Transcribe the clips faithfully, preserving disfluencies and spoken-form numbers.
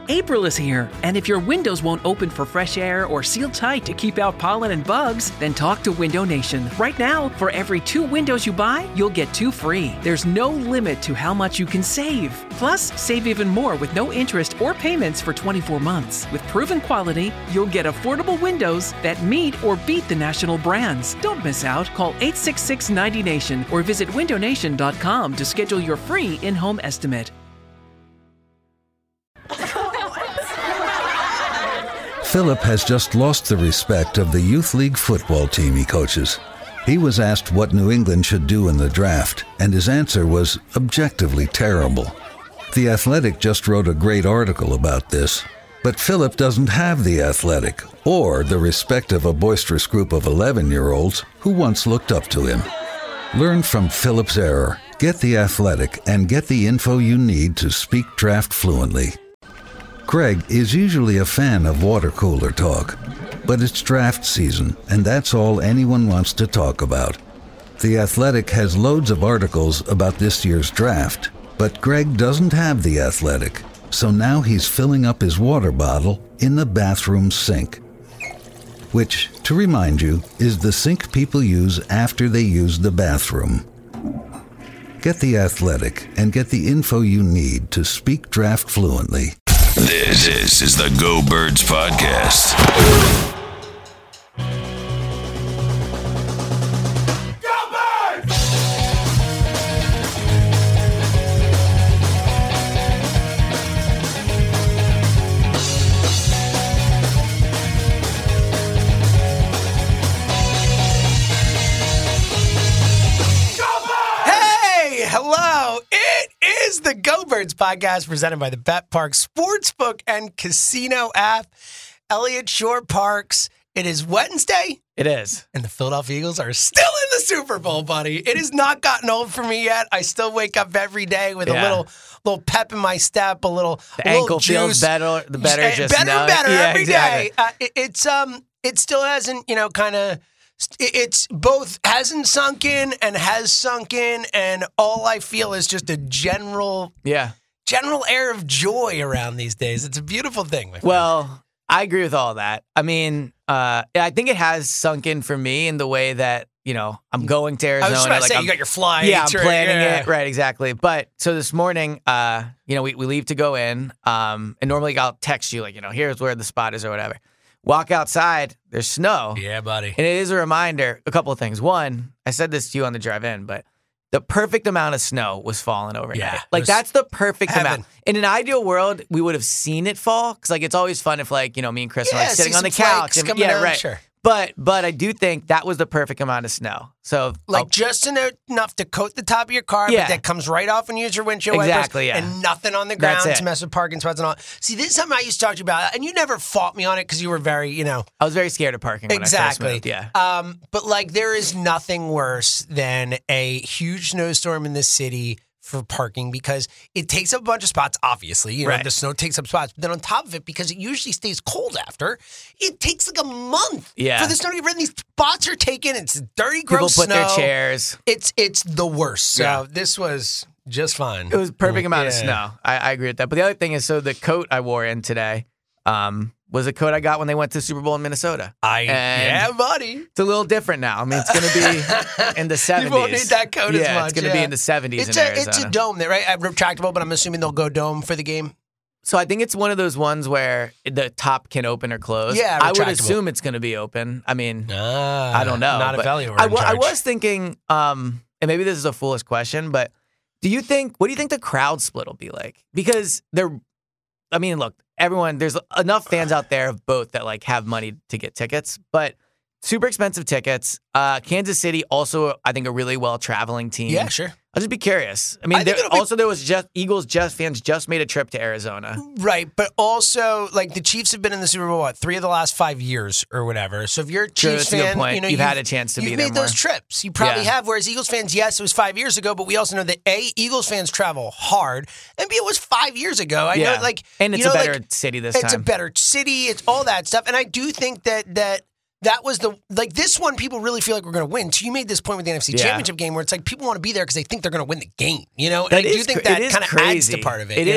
April is here, and if your windows won't open for fresh air or seal tight to keep out pollen and bugs, then talk to Window Nation. Right now, for every two windows you buy, you'll get two free. There's no limit to how much you can save. Plus, save even more with no interest or payments for twenty-four months. With proven quality, you'll get affordable windows that meet or beat the national brands. Don't miss out. Call eight six six, ninety nation or visit window nation dot com to schedule your free in-home estimate. Philip has just lost the respect of the youth league football team he coaches. He was asked what New England should do in the draft, and his answer was objectively terrible. The Athletic just wrote a great article about this, but Philip doesn't have the Athletic or the respect of a boisterous group of eleven-year-olds who once looked up to him. Learn from Philip's error, get the Athletic, and get the info you need to speak draft fluently. Greg is usually a fan of water cooler talk, but it's draft season, and that's all anyone wants to talk about. The Athletic has loads of articles about this year's draft, but Greg doesn't have the Athletic, so now he's filling up his water bottle in the bathroom sink, which, to remind you, is the sink people use after they use the bathroom. Get the Athletic and get the info you need to speak draft fluently. This, this is the Go Birds Podcast. Go Birds! Hey, hello. It is the Go Birds Podcast presented by the Bet Park Sportsbook and Casino app. Elliott Shore Parks. It is Wednesday. It is. And the Philadelphia Eagles are still in the Super Bowl, buddy. It has not gotten old for me yet. I still wake up every day with Yeah. a little little pep in my step, a little The a little ankle feels juice. better. The better Eh, just better now. and better yeah, every exactly. day. Uh, it, it's um, it still hasn't, you know, kind of. It's both hasn't sunk in and has sunk in, and all I feel is just a general, Yeah. general air of joy around these days. It's a beautiful thing. My friend. Well, I agree with all that. I mean, uh, I think it has sunk in for me in the way that, you know, I'm going to I Arizona. was just about to like say, I'm, you got your flights. Yeah, I'm or- planning yeah. it. Right, exactly. But so this morning, uh, you know, we, we leave to go in. Um, and normally I'll text you, like, you know, here's where the spot is or whatever. Walk outside, there's snow. Yeah, buddy. And it is a reminder, a couple of things. One, I said this to you on the drive in, but the perfect amount of snow was falling overnight. Yeah, it like was that's the perfect heaven. amount. In an ideal world, we would have seen it fall because like it's always fun if like, you know, me and Chris are Yeah, like sitting see on the some couch. flakes And, coming yeah, down, right. sure. But but I do think that was the perfect amount of snow. So Like I'll- just eno- enough to coat the top of your car, Yeah. but that comes right off and use your windshield Exactly, wipers, yeah. and nothing on the That's ground it. to mess with parking spots and all. See, this is something I used to talk to you about, and you never fought me on it because you were very, you know, I was very scared of parking when I exactly. first moved. Yeah. Um, but like, there is nothing worse than a huge snowstorm in the city for parking because it takes up a bunch of spots, obviously. You know, Right. the snow takes up spots. But then on top of it, because it usually stays cold after, it takes like a month Yeah. for the snow to get rid. And these spots are taken. It's dirty, gross People put snow. their chairs. It's it's the worst. So Yeah. this was just fine. It was perfect amount of Yeah. snow. I, I agree with that. But the other thing is, so the coat I wore in today um, was a coat I got when they went to the Super Bowl in Minnesota. I And yeah, buddy. It's a little different now. I mean, it's going to be in the seventies. You won't need that coat as yeah, much. it's going to yeah. be in the seventies It's in a Arizona. it's a dome, there, right? Uh, retractable, but I'm assuming they'll go dome for the game. So I think it's one of those ones where the top can open or close. Yeah, I would retractable. assume it's going to be open. I mean, Ah, I don't know. Not but a value. I, wa- I was thinking, um, and maybe this is a foolish question, but do you think, what do you think the crowd split will be like? Because they're, I mean, look, everyone, there's enough fans out there of both that like have money to get tickets, but super expensive tickets. Uh, Kansas City also, I think, a really well traveling team. Yeah, sure. I'll just be curious. I mean, I think there, it'll be- also there was just Eagles just fans just made a trip to Arizona. Right, but also like the Chiefs have been in the Super Bowl what three of the last five years or whatever. So if you're a True, Chiefs that's a good fan, point. you know You've had a chance to you've be there made those more. trips. You probably Yeah. have. Whereas Eagles fans, yes, it was five years ago, but we also know that A, Eagles fans travel hard, and B, it was five years ago. I Yeah. know, like, And it's you know, a better like, city this it's time. a better city. It's all that stuff, and I do think that that. That was the, like, this one, people really feel like we're going to win. So you made this point with the N F C Yeah. Championship game where it's like people want to be there because they think they're going to win the game, you know? And That I do is think cra- it that is kind of adds crazy. to part of it. It you is, know?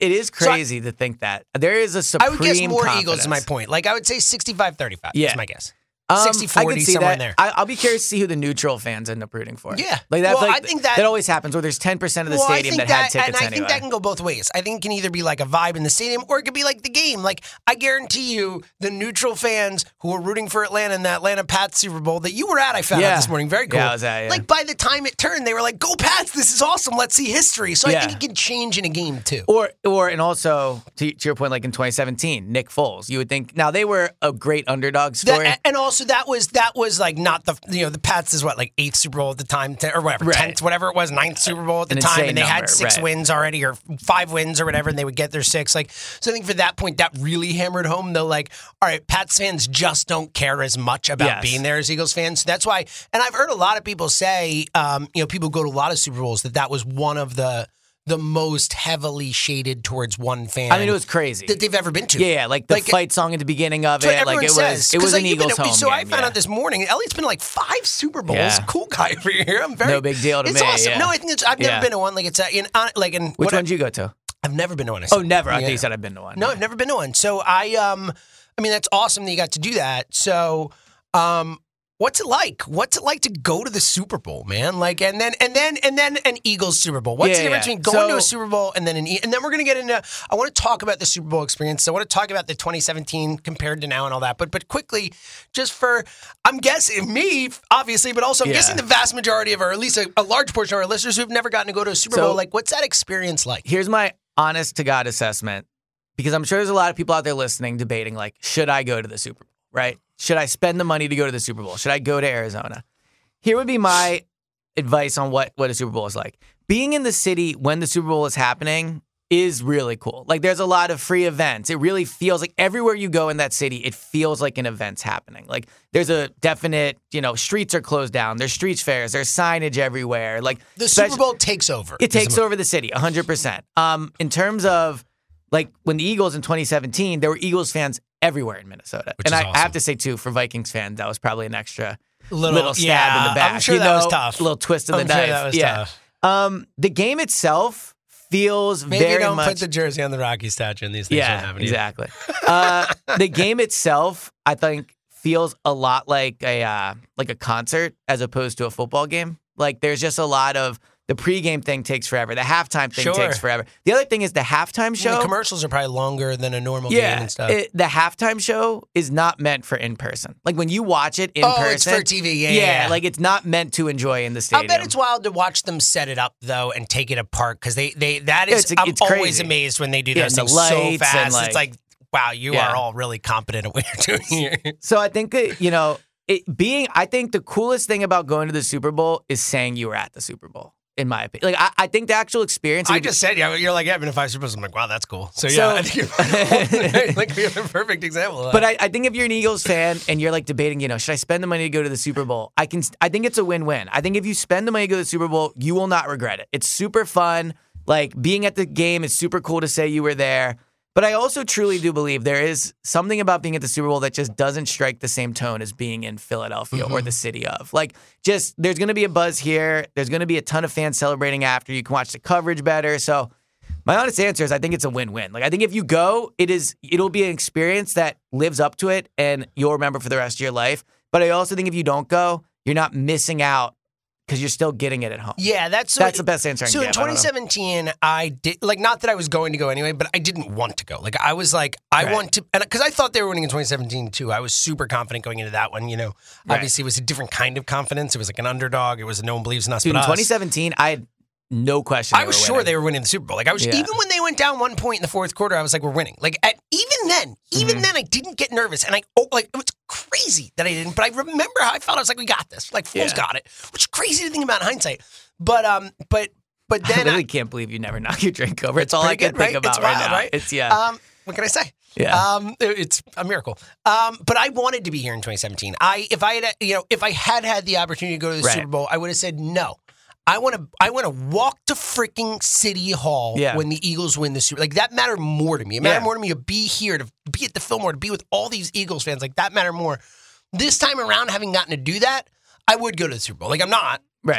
it is crazy so I, to think that there is a supreme. I would guess more confidence. Eagles is my point. Like I would say sixty-five thirty-five Yeah. is my guess. Um, sixty forty, I could see somewhere that. in there. I, I'll be curious to see who the neutral fans end up rooting for. Yeah. like that. Well, like, I think that that always happens where there's ten percent of the well, stadium I think that, that had tickets and I anyway. think that can go both ways. I think it can either be like a vibe in the stadium, or it could be like the game. Like I guarantee you, the neutral fans who were rooting for Atlanta in the Atlanta Pats Super Bowl that you were at, I found Yeah. out this morning, very cool. Yeah, I was at, yeah. Like by the time it turned, they were like, "Go Pats! This is awesome. Let's see history." So Yeah. I think it can change in a game too. Or, or, and also to, to your point, like in twenty seventeen, Nick Foles. You would think now they were a great underdog story. That, and also that was that was like not the you know the Pats is what like eighth Super Bowl at the time ten, or whatever Right. tenth whatever it was ninth Super Bowl at the An time, insane and they had number, six right. wins already or five wins or whatever, and they would get their six. Like so, I think for that point that really hammered home. Though, like all right, Pats fans just don't care as much about Yes. being there as Eagles fans. So that's why. And I've heard a lot of people say, um, you know, people go to a lot of Super Bowls that that was one of the the most heavily shaded towards one fan. I mean, it was crazy that they've ever been to. Yeah, yeah, like the Like, fight song at the beginning of So it, everyone like it says, was, it was like, an you've been Eagles to- home So game. I found yeah. out this morning, Elliot's been to like five Super Bowls. Yeah. Cool guy over here. I'm very No big deal to it's me, awesome. yeah. No, I think it's. I've never Yeah. been to one. Like it's a, in uh, like in Which what one I- did you go to? I've never been to one. I Oh, said. never. I Yeah. thought you said I've been to one. No, I've never been to one. So I um, I mean that's awesome that you got to do that. So um. What's it like? What's it like to go to the Super Bowl, man? Like, and then, and then, and then an Eagles Super Bowl. What's Yeah, the difference yeah. between going to So- a Super Bowl and then an, E- and then we're gonna get into. I want to talk about the Super Bowl experience. I want to talk about the twenty seventeen compared to now and all that. But, but quickly, just for, I'm guessing me, obviously, but also I'm Yeah. guessing the vast majority of our, at least a, a large portion of our listeners who've never gotten to go to a Super So- Bowl. Like, what's that experience like? Here's my honest to God assessment, because I'm sure there's a lot of people out there listening debating, like, should I go to the Super Bowl, right? Should I spend the money to go to the Super Bowl? Should I go to Arizona? Here would be my advice on what, what a Super Bowl is like. Being in the city when the Super Bowl is happening is really cool. Like, there's a lot of free events. It really feels like everywhere you go in that city, it feels like an event's happening. Like, there's a definite, you know, streets are closed down. There's street fairs. There's signage everywhere. Like, The spec- Super Bowl takes over. It is the takes mo- over the city, one hundred percent. Um, in terms of, like, when the Eagles in twenty seventeen, there were Eagles fans everywhere in Minnesota. Which and is I, I awesome. have to say, too, for Vikings fans, that was probably an extra Little- little, stab yeah, in the back. I'm sure you that was know? tough. Little twist of the I'm sure knife. that was yeah. tough. Um, the game itself feels Maybe very don't much. put the jersey on the Rocky statue and these things won't yeah, happen to you. exactly. uh, the game itself, I think, feels a lot like a uh, like a concert as opposed to a football game. Like, there's just a lot of the pregame thing takes forever. The halftime thing Sure. takes forever. The other thing is the halftime show. The commercials are probably longer than a normal game Yeah, and stuff. it- the halftime show is not meant for in person. Like, when you watch it in Oh, person, it's for T V, yeah, yeah, yeah. like, it's not meant to enjoy in the I stadium. bet it's wild to watch them set it up though and take it apart because they they that is It's- I'm it's always crazy. amazed when they do Yeah, those and the things so lights and, fast. like- it's like wow, you Yeah. are all really competent at what you're doing here. So I think that, you know, it being, I think the coolest thing about going to the Super Bowl is saying you were at the Super Bowl, in my opinion. Like, I, I think the actual experience. I just said, yeah, you're like, yeah, I've been to five Super Bowls. I'm like, wow, that's cool. So, So- yeah, I think you're like, we have a perfect example of that. But I, I think if you're an Eagles fan and you're like debating, you know, should I spend the money to go to the Super Bowl? I can. I think it's a win-win. I think if you spend the money to go to the Super Bowl, you will not regret it. It's super fun. Like, being at the game is super cool to say you were there. But I also truly do believe there is something about being at the Super Bowl that just doesn't strike the same tone as being in Philadelphia or the city of. Like, just there's going to be a buzz here. There's going to be a ton of fans celebrating after. You can watch the coverage better. So my honest answer is I think it's a win-win. Like, I think if you go, it is it'll be an experience that lives up to it and you'll remember for the rest of your life. But I also think if you don't go, you're not missing out because you're still getting it at home. yeah, that's That's the best answer I can So give. in I don't know. twenty seventeen, I did like not that I was going to go anyway, but I didn't want to go. Like I was like, I Right. want to, and because I thought they were winning in twenty seventeen too. I was super confident going into that one. You know, Right. obviously it was a different kind of confidence. It was like an underdog. It was no one believes in us Dude, but in us. twenty seventeen, I had no question. I they was were sure winning. they were winning the Super Bowl. Like I was, Yeah. even when they went down one point in the fourth quarter, I was like, "We're winning." Like at, even then, even Mm-hmm. then, I didn't get nervous, and I oh, like it was crazy that I didn't. But I remember how I felt. I was like, "We got this." Like Foles Yeah. got it, which is crazy to think about in hindsight. But um, but but I then really I, can't believe you never knock your drink over. It's all I pretty can good, think right? about It's right wild, now. right? It's yeah. Um, what can I say? Yeah. Um, it- it's a miracle. Um, but I wanted to be here in twenty seventeen. I if I had you know if I had had the opportunity to go to the Right. Super Bowl, I would have said no. I want to. I want to walk to freaking City Hall Yeah. when the Eagles win the Super. Like that mattered more to me. It mattered Yeah. more to me to be here, to be at the Fillmore, to be with all these Eagles fans. Like that mattered more. This time around, having gotten to do that, I would go to the Super Bowl. Like I'm not. Right.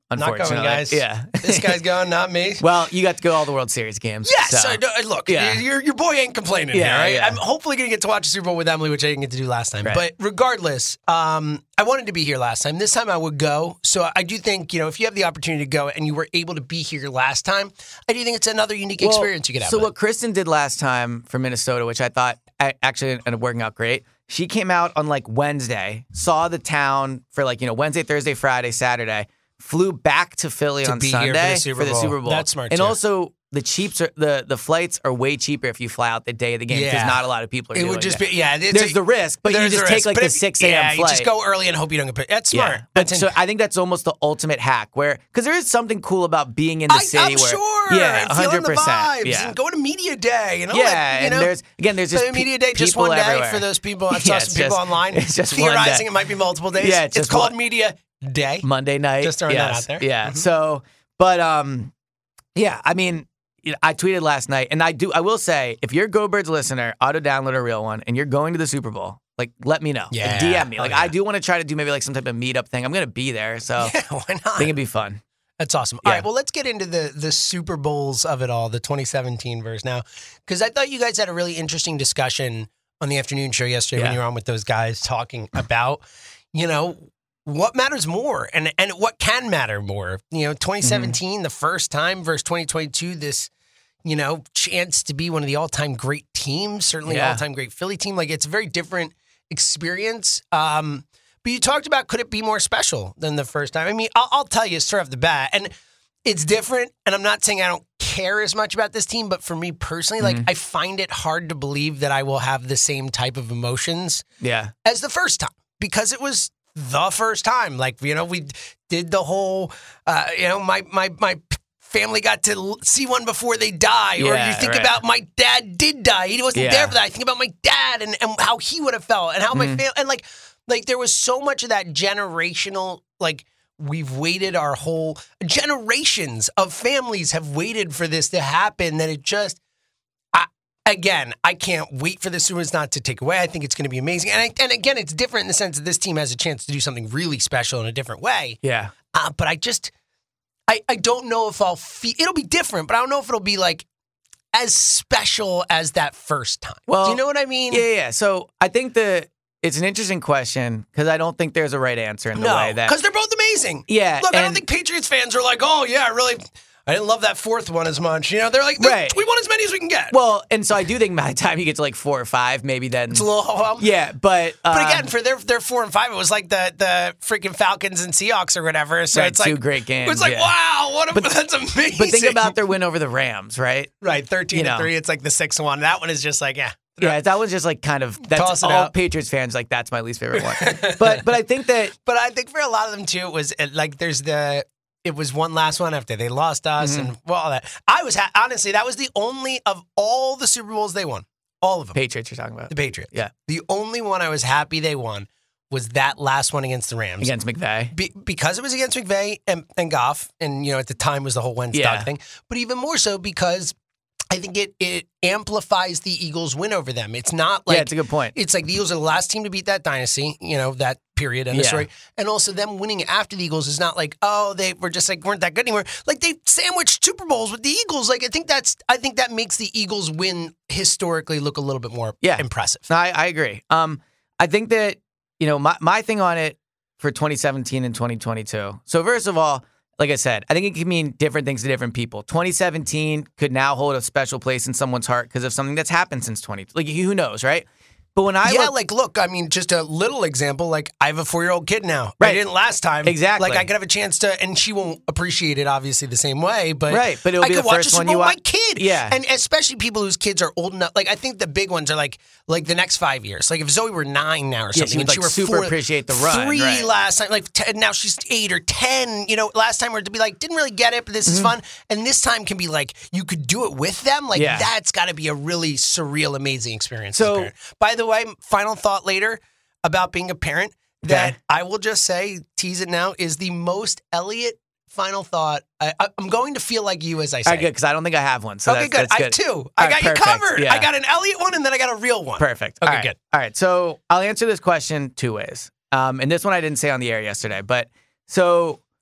Not unfortunately. going, guys. Yeah. This guy's going, not me. Well, you got to go to all the World Series games. Yes, so. I know. Look, Yeah. your your boy ain't complaining Yeah, here, right? yeah. I'm hopefully going to get to watch the Super Bowl with Emily, which I didn't get to do last time. Right. But regardless, um, I wanted to be here last time. This time I would go. So I do think, you know, if you have the opportunity to go and you were able to be here last time, I do think it's another unique Well, experience you could have. So with what Kristen did last time for Minnesota, which I thought a- actually ended up working out great. She came out on like Wednesday, saw the town for like, you know, Wednesday, Thursday, Friday, Saturday, flew back to Philly To on be here Sunday for the Super Bowl. That's smart, And too. also the cheaps are the the flights are way cheaper if you fly out the day of the game because Yeah. not a lot of people are It doing would just that. be, yeah. it's There's a- the risk, but you there's just a take risk. like But the if- six a.m. yeah, flight. you just go early and hope you don't get picked. That's smart. Yeah. But That's so in- I think that's almost the ultimate hack where, because there is something cool about being in the I, city I'm where, sure. yeah, and one feeling hundred percent. the vibes Yeah. and going to media day and all Yeah, that. You and know? there's again, there's just But media day, just people one day everywhere. for those people. I've Yeah, saw it's some people just- online it's just one theorizing day. it might be multiple days. Yeah, it's it's just called one- media day. Monday night. Just throwing that Yes. out there. Yeah. Mhm. So, but um, yeah. I mean, you know, I tweeted last night, and I do. I will say, if you're a Go Birds listener, auto download a real one, and you're going to the Super Bowl, like, let me know. Like, Yeah. D M me. Oh, Like, yeah. I do want to try to do maybe like some type of meetup thing. I'm gonna be there, so Yeah, why I not? think it'd be fun. That's awesome. Yeah. All right, well, let's get into the the Super Bowls of it all, the twenty seventeen verse now, because I thought you guys had a really interesting discussion on the afternoon show yesterday when Yeah. you were on with those guys talking about, you know, what matters more and and what can matter more. You know, twenty seventeen, Mm-hmm. the first time versus twenty twenty-two, this, you know, chance to be one of the all-time great teams, certainly Yeah. all-time great Philly team. Like, it's a very different experience. Um, but you talked about, could it be more special than the first time? I mean, I'll, I'll tell you straight off the bat, and it's different. And I'm not saying I don't care as much about this team, but for me personally, like, I find it hard to believe that I will have the same type of emotions Yeah. as the first time because it was the first time. Like, you know, we did the whole, uh, you know, my my my family got to l- see one before they die. Or Yeah, you think right. about my dad did die. He wasn't Yeah. there for that. I think about my dad and, and how he would have felt and how my family, and like, like there was so much of that generational, like, we've waited our whole generations of families have waited for this to happen that it just, I, again, I can't wait for the Super Bowls not to take away. I think it's going to be amazing. And, I, and again, it's different in the sense that this team has a chance to do something really special in a different way. Yeah. Uh, but I just, I, I don't know if I'll feel, it'll be different, but I don't know if it'll be like as special as that first time. Well, do you know what I mean? Yeah, yeah. So I think the it's an interesting question because I don't think there's a right answer in the No, way that. because they're both amazing. Yeah, Look, I don't and- think Patriots fans are like, oh, yeah, I really, I didn't love that fourth one as much. You know, they're like, Right. we want as many as we can get. Well, and so I do think by the time you get to like four or five, maybe then. It's a little um, Yeah, but. Uh, But again, for their their four and five, it was like the the freaking Falcons and Seahawks or whatever. So Right, it's like two great games, It's like yeah. wow, what a, that's amazing. but think about their win over the Rams, right? right thirteen you to know. three. It's like the sixth one. That one is just like yeah. Yeah, that was just like kind of Toss that's it all out. Patriots fans like that's my least favorite one. but but I think that But I think for a lot of them too, it was uh, like there's the. It was one last one after they lost us Mm-hmm. and well, all that. I was ha- honestly that was the only of all the Super Bowls they won, all of them. Patriots you're talking about The Patriots. Yeah. The only one I was happy they won was that last one against the Rams. against McVay. Be, because it was against McVay and, and Goff, and you know at the time was the whole Wentz Yeah. dog thing, but even more so because I think it it amplifies the Eagles' win over them. It's not like yeah, it's a good point. it's like the Eagles are the last team to beat that dynasty, you know, that period in the Yeah. story. And also them winning after the Eagles is not like, oh, they were just like weren't that good anymore. Like they sandwiched Super Bowls with the Eagles. Like I think that's I think that makes the Eagles win historically look a little bit more Yeah. impressive. No, I, I agree. Um, I think that, you know, my, my thing on it for twenty seventeen and twenty twenty-two. So first of all, like I said, I think it can mean different things to different people. twenty seventeen could now hold a special place in someone's heart because of something that's happened since twenty. Like who knows, right? But when I yeah, look, like, look, I mean, just a little example. Like, I have a four-year-old kid now. I Right. didn't last time. Exactly. Like, I could have a chance to, and she won't appreciate it, obviously, the same way. But Right, but it'll I be could the watch first a Super one Bowl you with my watch. kid. Yeah. And especially people whose kids are old enough. Like, I think the big ones are like, like the next five years. Like, if Zoe were nine now or Yeah, something, she would, and like, she were super four, appreciate the run, Three right. last time, like ten, now she's eight or ten. You know, last time we're to be like, didn't really get it, but this is fun. And this time can be like, you could do it with them. Like, Mm-hmm. Yeah. that's got to be a really surreal, amazing experience. So- as a parent. By the way, final thought later about being a parent that Okay. I will just say, tease it now, is the most Elliot final thought. I, I, I'm going to feel like you as I say. all right, good, because I don't think I have one. So okay, that's, good. that's I good. have two. All I right, got perfect. you covered. Yeah. I got an Elliot one and then I got a real one. Perfect. Okay, All right. good. All right. So I'll answer this question two ways. Um, and this one I didn't say on the air yesterday, but so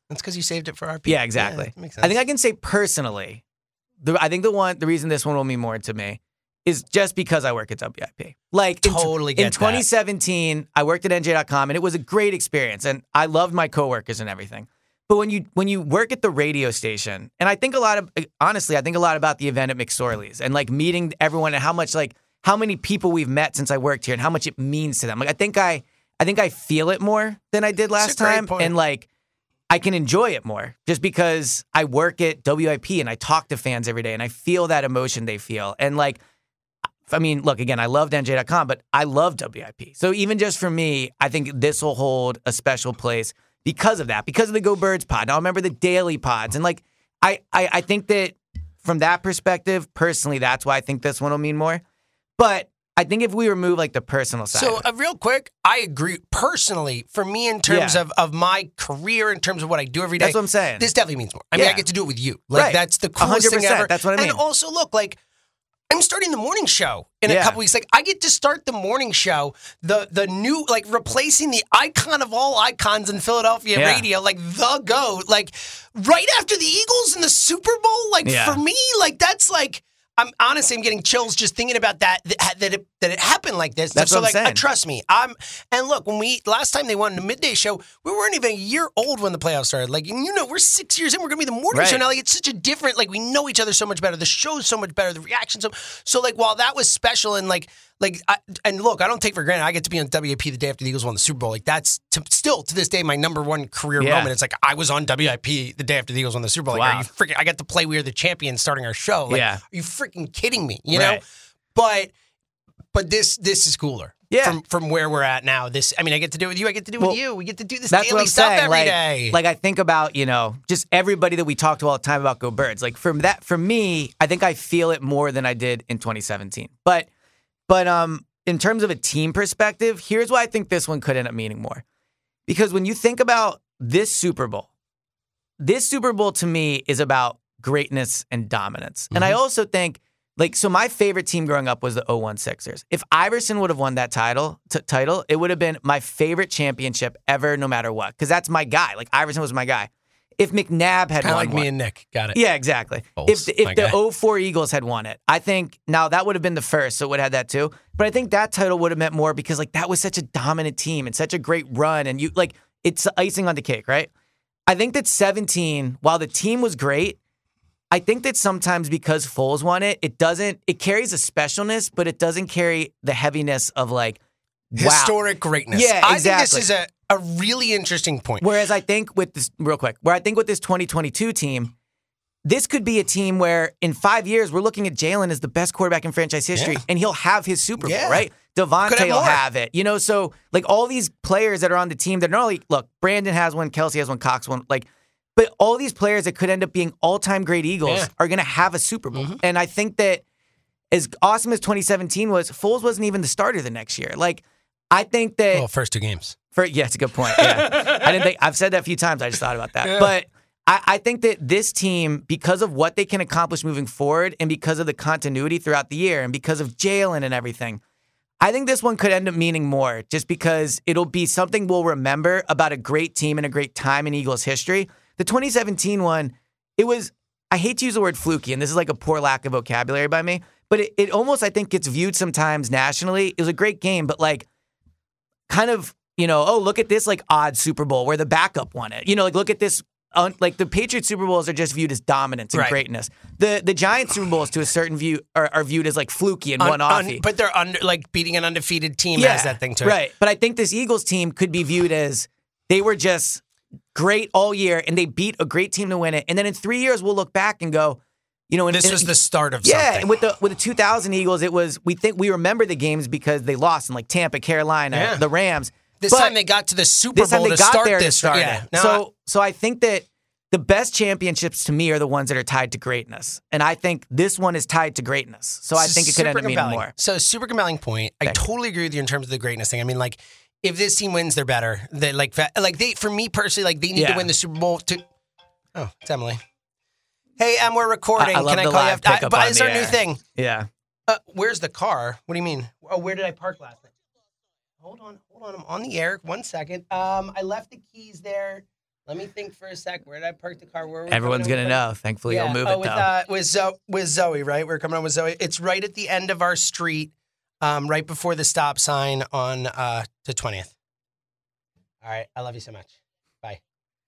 That's because you saved it for our people. Yeah, exactly. Yeah, that makes sense. I think I can say personally, the, I think the one, the reason this one will mean more to me is just because I work at W I P. Like in, Totally get in twenty seventeen, that. I worked at N J dot com and it was a great experience and I loved my coworkers and everything. But when you when you work at the radio station, and I think a lot of honestly, I think a lot about the event at McSorley's and like meeting everyone and how much like how many people we've met since I worked here and how much it means to them. Like I think I I think I feel it more than I did last time, point. and like I can enjoy it more just because I work at W I P and I talk to fans every day and I feel that emotion they feel and like. I mean, look, again, I loved N J dot com, but I love W I P. So even just for me, I think this will hold a special place because of that, because of the Go Birds pod. Now, I remember the daily pods. And, like, I, I, I think that from that perspective, personally, that's why I think this one will mean more. But I think if we remove, like, the personal side. So, uh, real quick, I agree. Personally, for me, in terms Yeah. of, of my career, in terms of what I do every day. That's what I'm saying. This definitely means more. I mean, Yeah. I get to do it with you. Like, Right. that's the one coolest hundred thing percent. ever. That's what I mean. And also, look, like, I'm starting the morning show in a Yeah. couple weeks. Like, I get to start the morning show, the the new, like, replacing the icon of all icons in Philadelphia Yeah. radio, like, the GOAT, like, right after the Eagles in the Super Bowl. Like, Yeah. for me, like, that's like, I'm honestly, I'm getting chills just thinking about that, that, that, it, that it happened like this. That's so, what I'm like, saying. uh, trust me, I'm, and look, when we, last time they won the midday show, we weren't even a year old when the playoffs started. Like, and you know, we're six years in, we're going to be the morning Right. show now. Like, it's such a different, like, we know each other so much better. The show's so much better. The reactions. So, so like, while that was special and, like, like, I, and look, I don't take for granted, I get to be on W A P the day after the Eagles won the Super Bowl. Like, that's to, still, to this day, my number one career Yeah. moment. It's like, I was on W I P the day after the Eagles won the Super Bowl. Like, Wow. are you freaking, I got to play We Are the Champions starting our show. Like, Yeah. are you freaking kidding me? You Right. know? But, but this, this is cooler. Yeah. From, from where we're at now. This, I mean, I get to do it with you. I get to do it Well, with you. We get to do this That's daily what I'm stuff saying. every like, day. like I think about, you know, just everybody that we talk to all the time about Go Birds. Like from that, for me, I think I feel it more than I did in twenty seventeen. But, but um, in terms of a team perspective, here's why I think this one could end up meaning more. Because when you think about this Super Bowl, this Super Bowl to me is about greatness and dominance. And I also think, like, so my favorite team growing up was the oh one Sixers. If Iverson would have won that title, t- title, it would have been my favorite championship ever, no matter what. Because that's my guy. Like, Iverson was my guy. If McNabb had Kind of won like one, me and Nick. Got it. yeah, exactly. Bulls, if if my the guy. oh four Eagles had won it, I think now that would have been the first, so it would have had that too. But I think that title would have meant more because like that was such a dominant team and such a great run, and you like it's icing on the cake, right? I think that seventeen, while the team was great, I think that sometimes because Foles won it, it doesn't. It carries a specialness, but it doesn't carry the heaviness of like wow. Historic greatness. Yeah, I exactly. think this is a, a really interesting point. Whereas I think with this, real quick, where I think with this twenty twenty-two team, this could be a team where in five years we're looking at Jalen as the best quarterback in franchise history, Yeah. and he'll have his Super Bowl, Yeah. right? Could Devontae have will more. have it, you know. So like all these players that are on the team, they're not only look. Brandon has one, Kelsey has one, Cox one, like. But all these players that could end up being all-time great Eagles Yeah. are going to have a Super Bowl, Mm-hmm. and I think that as awesome as twenty seventeen was, Foles wasn't even the starter the next year. Like I think that. Well, first two games. For, yeah, it's a good point. Yeah. I didn't think I've said that a few times. I just thought about that. But I, I think that this team, because of what they can accomplish moving forward and because of the continuity throughout the year and because of Jalen and everything, I think this one could end up meaning more just because it'll be something we'll remember about a great team and a great time in Eagles history. The twenty seventeen one, it was, I hate to use the word fluky, and this is like a poor lack of vocabulary by me, but it, it almost, I think, gets viewed sometimes nationally. It was a great game, but like kind of, you know, oh, look at this like odd Super Bowl where the backup won it. You know, like look at this, un, like the Patriots Super Bowls are just viewed as dominance and Right. greatness. The the Giants Super Bowls to a certain view are, are viewed as like fluky and Un- one-offy. un- but they're under, like beating an undefeated team yeah, has that thing to it. right. But I think this Eagles team could be viewed as they were just great all year and they beat a great team to win it. And then in three years we'll look back and go, you know, and, This and- was the start of yeah, something. and with the with the two thousand Eagles, it was we think we remember the games because they lost in like Tampa, Carolina, Yeah. the Rams. This But time they got to the Super this time Bowl they to got start there this. to start yeah. it. No, so so I think that the best championships to me are the ones that are tied to greatness, and I think this one is tied to greatness. So I It's think it could end super up meaning compelling. more. So super compelling point. I Thank you. totally agree with you in terms of the greatness thing. I mean, like if this team wins, they're better. They like fa- like they for me personally, like they need Yeah. to win the Super Bowl to. Oh, it's Emily. Hey, Em, we're recording. I- I love Can I the call you live after? I, pickup but on it's the our new air. thing. Yeah. Uh, where's the car? What do you mean? Oh, where did I park last night? Hold on, hold on. I'm on the air. One second. Um, I left the keys there. Let me think for a sec. Where did I park the car? Where were we Everyone's coming going to over? know. Thankfully, Yeah. you'll move oh, it, with, though. uh, with, Zo- with Zoe, right? We're coming on with Zoe. It's right at the end of our street, um, right before the stop sign on uh, the twentieth. All right. I love you so much. Bye.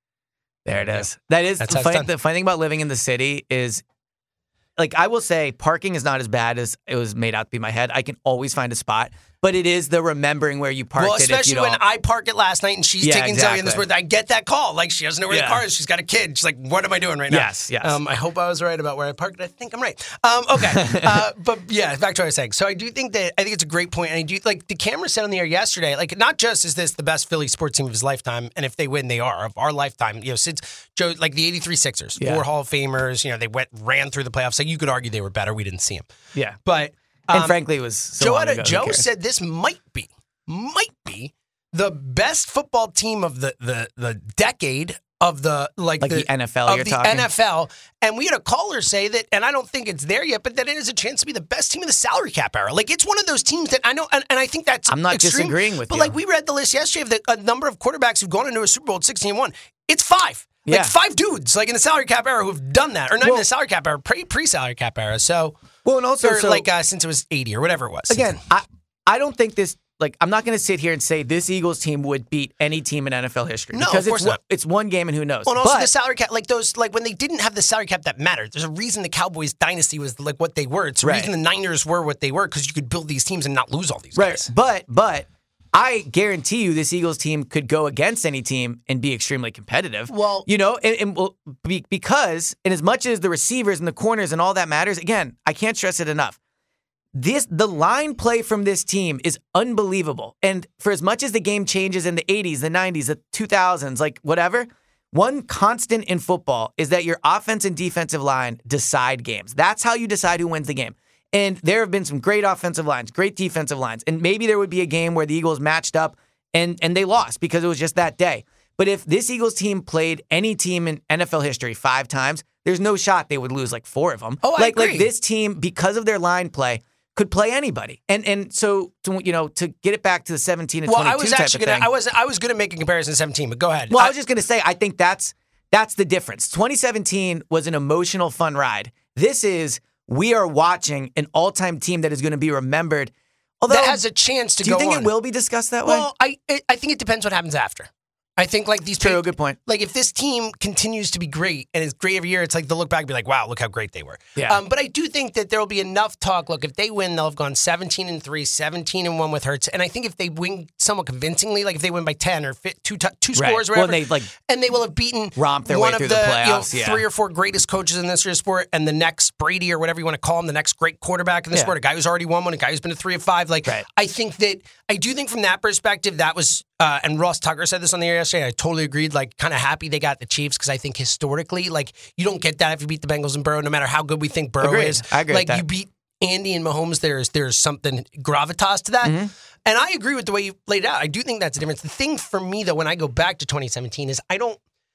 There it is. That is That's the how it's funny, done. the funny thing about living in the city is, like, I will say parking is not as bad as it was made out to be in my head. I can always find a spot, but it is the remembering where you parked Well, it. If especially you when don't. I park it last night and she's Yeah, taking Zoe in this exactly. word. I get that call. Like, she doesn't know where Yeah. the car is. She's got a kid. She's like, what am I doing right now? Yes, yes. Um, I hope I was right about where I parked it. I think I'm right. Um, okay. uh, but yeah, back to what I was saying. So I do think that, I think it's a great point. And I do, like, the camera said on the air yesterday, like, not just is this the best Philly sports team of his lifetime, and if they win, they are, of our lifetime. You know, since Joe, like the eighty-three Sixers, Yeah. four Hall of Famers, you know, they went, ran through the playoffs. Like, you could argue they were better. We didn't see them. yeah. But, And um, frankly, it was so Joe, long had a- ago, who Joe cares? said this might be, might be the best football team of the the the decade of the like, Like the N F L of you're the talking? N F L. And we had a caller say that, and I don't think it's there yet, but that it has a chance to be the best team in the salary cap era. Like, it's one of those teams that I know, and, and I think that's I'm not extreme, disagreeing with but you. like, we read the list yesterday of the a number of quarterbacks who've gone into a Super Bowl at sixteen and one. It's five. Like, Yeah. five dudes, like in the salary cap era, who've done that, or not Well- even the salary cap era, pre pre salary cap era. So, Well, and also, or so, like uh, since it was eighty or whatever it was. again, I, I don't think this, like, I'm not going to sit here and say this Eagles team would beat any team in N F L history. No, because of course it's, one- not. it's one game and who knows. Well, and also but, the salary cap, like those, like when they didn't have the salary cap that mattered. There's a reason the Cowboys dynasty was like what they were. It's the Right. reason the Niners were what they were, because you could build these teams and not lose all these Right. guys. But, but I guarantee you this Eagles team could go against any team and be extremely competitive. Well- you know, and, and well, be, because, and as much as the receivers and the corners and all that matters, again, I can't stress it enough. This the line play from this team is unbelievable. And for as much as the game changes in the eighties, the nineties, the two thousands, like whatever, one constant in football is that your offense and defensive line decide games. That's how you decide who wins the game. And there have been some great offensive lines, great defensive lines. And maybe there would be a game where the Eagles matched up and, and they lost because it was just that day. But if this Eagles team played any team in N F L history five times, there's no shot they would lose like four of them. Oh, I like, agree. Like this team, because of their line play, could play anybody. And and so, to, you know, to get it back to the seventeen and Well, twenty-two I was type actually of gonna, thing. I was, I was gonna make a comparison to seventeen, but go ahead. Well, I I- was just going to say, I think that's that's the difference. twenty seventeen was an emotional, fun ride. This is, we are watching an all-time team that is going to be remembered. Although, that has a chance to do you go think on. it will be discussed that way? Well, I, I I think it depends what happens after. I think like these True, pa- good point. Like if this team continues to be great and is great every year, it's like they'll look back and be like, wow, look how great they were. Yeah. Um, but I do think that there will be enough talk. Look, if they win, they'll have gone seventeen and three, seventeen and one with Hurts. And I think if they win somewhat convincingly, like if they win by ten or fi- two t- two Right. scores or Well, whatever, they, like, and they will have beaten romp their one way of through the, the you know, playoffs, yeah. three or four greatest coaches in this year's sport, and the next Brady or whatever you want to call him, the next great quarterback in the Yeah. sport, a guy who's already won one, a guy who's been a three of five. Like Right. I think that I do think from that perspective that was. Uh, and Ross Tucker said this on the air yesterday. I totally agreed. Like, kind of happy they got the Chiefs because I think historically, like, you don't get that if you beat the Bengals and Burrow, no matter how good we think Burrow Agreed. is. I agree with Like, that. you beat Andy and Mahomes, there's there's something gravitas to that. Mm-hmm. And I agree with the way you laid it out. I do think that's the difference. The thing for me, though, when I go back to twenty seventeen is I don't,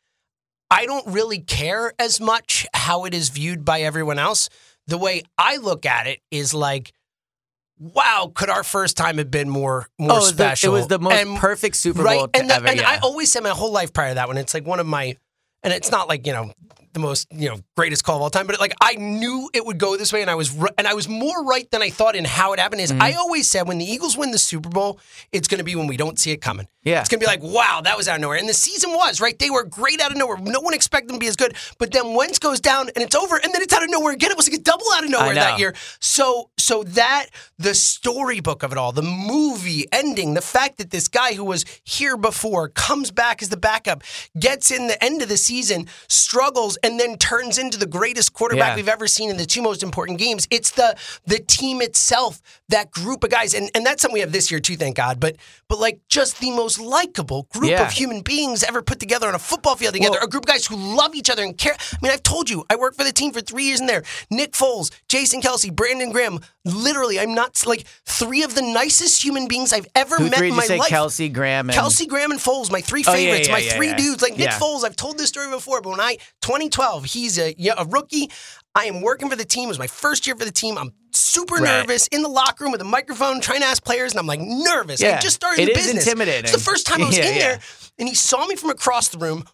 I don't really care as much how it is viewed by everyone else. The way I look at it is like, wow, could our first time have been more more oh, it was the- special? it was the most And- perfect Super Bowl right? to And, the- ever. and yeah. I always said my whole life prior to that one, it's like one of my, and it's not like, you know, the most, you know, greatest call of all time, but like I knew it would go this way, and I was ri- and I was more right than I thought in how it happened. Is Mm-hmm. I always said when the Eagles win the Super Bowl, it's going to be when we don't see it coming. Yeah. It's going to be like, wow, that was out of nowhere. And the season was, right? They were great out of nowhere. No one expected them to be as good. But then Wentz goes down and it's over, and then it's out of nowhere again. It was like a double out of nowhere I know. that year. So so that, the storybook of it all, the movie ending, the fact that this guy who was here before comes back as the backup, gets in the end of the season, struggles, and then turns into the greatest quarterback Yeah. we've ever seen in the two most important games. It's the the team itself, that group of guys. And, and that's something we have this year too, thank God. But but like just the most likable group Yeah. of human beings ever put together on a football field together. Well- a group of guys who love each other and care. I mean, I've told you, I worked for the team for three years in there. Nick Foles, Jason Kelsey, Brandon Graham. Literally, I'm not like three of the nicest human beings I've ever Who met three in did my you say? life. Kelsey, Graham, and Kelsey, Graham, and Foles, my three Oh, yeah, favorites, yeah, my yeah, three yeah. dudes. Like Nick Yeah. Foles, I've told this story before, but when I, twenty twelve, he's a, yeah, a rookie. I am working for the team. It was my first year for the team. I'm super Right. nervous in the locker room with a microphone trying to ask players, and I'm like nervous. I Yeah. just started It the is business. intimidating. It's the first time I was Yeah, in yeah. there, and he saw me from across the room,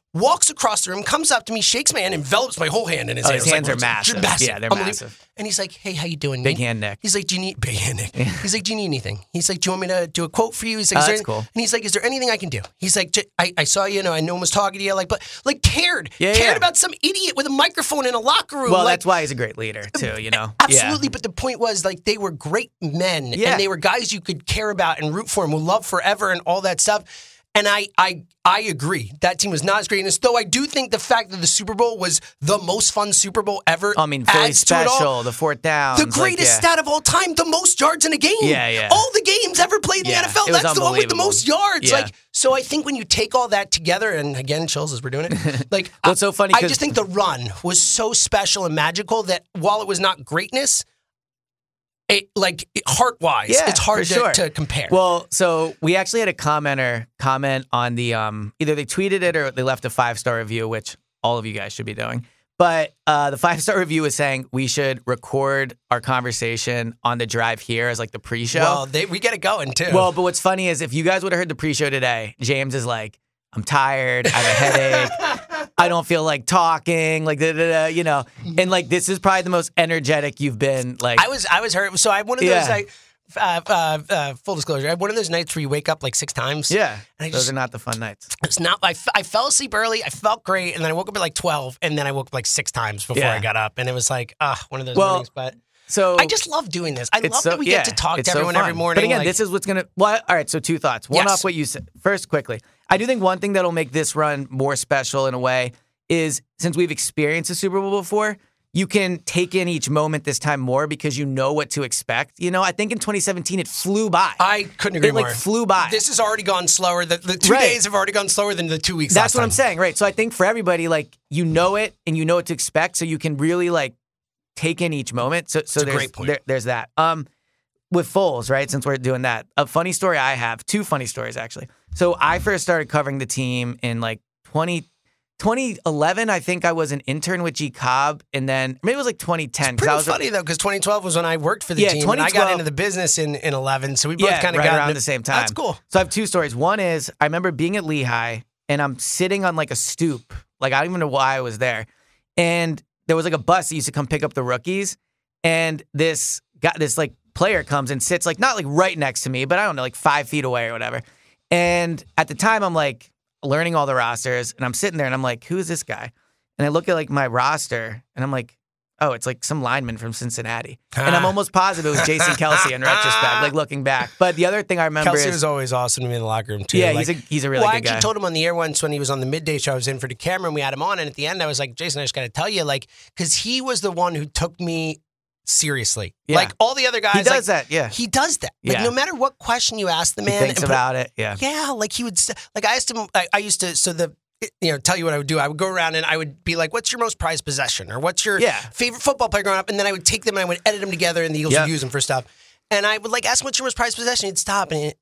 walks across the room, comes up to me, shakes my hand, envelops my whole hand in his Oh, hand. his I was hands like, are massive. massive. Yeah, they're Unbelievable. massive. And he's like, hey, how you doing? Big hand Nick. He's like, do you need big hand Nick? He's like, do you need anything? He's like, do you want me to do a quote for you? He's like, Oh, is there that's any-" cool. And he's like, is there anything I can do? He's like, "J- I, I saw you, you know, I no one was talking to you, like, but like cared, Yeah, cared yeah. about some idiot with a microphone in a locker room. Well, like, that's why he's a great leader too. You know, Absolutely, Yeah. but the point was like they were great men, Yeah. and they were guys you could care about and root for and will love forever and all that stuff. And I, I, I agree that team was not as great as though I do think the fact that the Super Bowl was the most fun Super Bowl ever. I mean, Philly adds to it all. special, the fourth down, The greatest stat of all time, the most yards in a game. Yeah, yeah. All the games ever played in Yeah, the N F L. it was That's the one with the unbelievable. most yards. Yeah. Like, so I think when you take all that together, and again, chills as we're doing it, like, Well, it's so funny I 'cause- just think the run was so special and magical that while it was not greatness, it like heart wise, Yeah, it's hard for to, sure. to compare. Well, so we actually had a commenter comment on the um either they tweeted it or they left a five star review, which all of you guys should be doing. But uh, the five star review was saying we should record our conversation on the drive here as like the pre show. Well, they, we get it going too. Well, but what's funny is if you guys would have heard the pre-show today, James is like, I'm tired, I have a headache, I don't feel like talking, like da, da, da, you know, and like this is probably the most energetic you've been. Like I was, I was hurt. So I had one of those Yeah. like. Uh, uh, uh, full disclosure, I had one of those nights where you wake up like six times. yeah, And I those just- are not the fun nights. It's not. I, f- I fell asleep early. I felt great, and then I woke up at like twelve, and then I woke up like six times before Yeah. I got up, and it was like, ah, one of those Well, mornings. But So I just love doing this. I it's love so, that we yeah, get to talk it's to so everyone fun. every morning. But again, like- this is what's gonna. Well, all right. So two thoughts. One Yes. off what you said first, quickly. I do think one thing that'll make this run more special in a way is since we've experienced the Super Bowl before, you can take in each moment this time more because you know what to expect. You know, I think in twenty seventeen it flew by. I couldn't agree It like more. flew by. This has already gone slower. The, the two Right. days have already gone slower than the two weeks. That's last what time. I'm saying, right? So I think for everybody, like you know it and you know what to expect, so you can really like take in each moment. So, so a there's great point. There, there's that. Um, with Foles, right? Since we're doing that, a funny story I have, two funny stories actually. So I first started covering the team in like twenty, twenty eleven. I think I was an intern with G Cobb, and then maybe it was like twenty ten. Pretty I was funny though, because twenty twelve was when I worked for the Yeah, team, and I got twenty twelve into the business in, in eleven. So we both yeah, kind of right got around into- the same time. That's cool. So I have two stories. One is I remember being at Lehigh and I'm sitting on like a stoop. Like I don't even know why I was there. And there was like a bus that used to come pick up the rookies. And this got this like player comes and sits like not like right next to me, but I don't know, like five feet away or whatever. And at the time I'm like learning all the rosters and I'm sitting there and I'm like, who is this guy? And I look at like my roster and I'm like, oh, it's like some lineman from Cincinnati. And I'm almost positive it was Jason Kelsey in retrospect, like looking back. But the other thing I remember Kelsey is was always awesome to me in the locker room too. yeah, Like- he's a he's a really well, I good actually guy. told him on the air once when he was on the midday show. I was in for the camera and we had him on. And at the end, I was like, Jason, I just got to tell you, like, because he was the one who took me seriously. Yeah. Like all the other guys. He does like, that, yeah. He does that. Like Yeah. no matter what question you ask the He man. thinks and put- about it. Yeah. Yeah, like he would. s- Like I asked him. I, I used to. So the. You know, tell you what I would do. I would go around and I would be like, "What's your most prized possession?" or "What's your Yeah. favorite football player growing up?" And then I would take them and I would edit them together, and the Eagles Yep. would use them for stuff. And I would like ask him, "What's your most prized possession?" He'd stop and. He,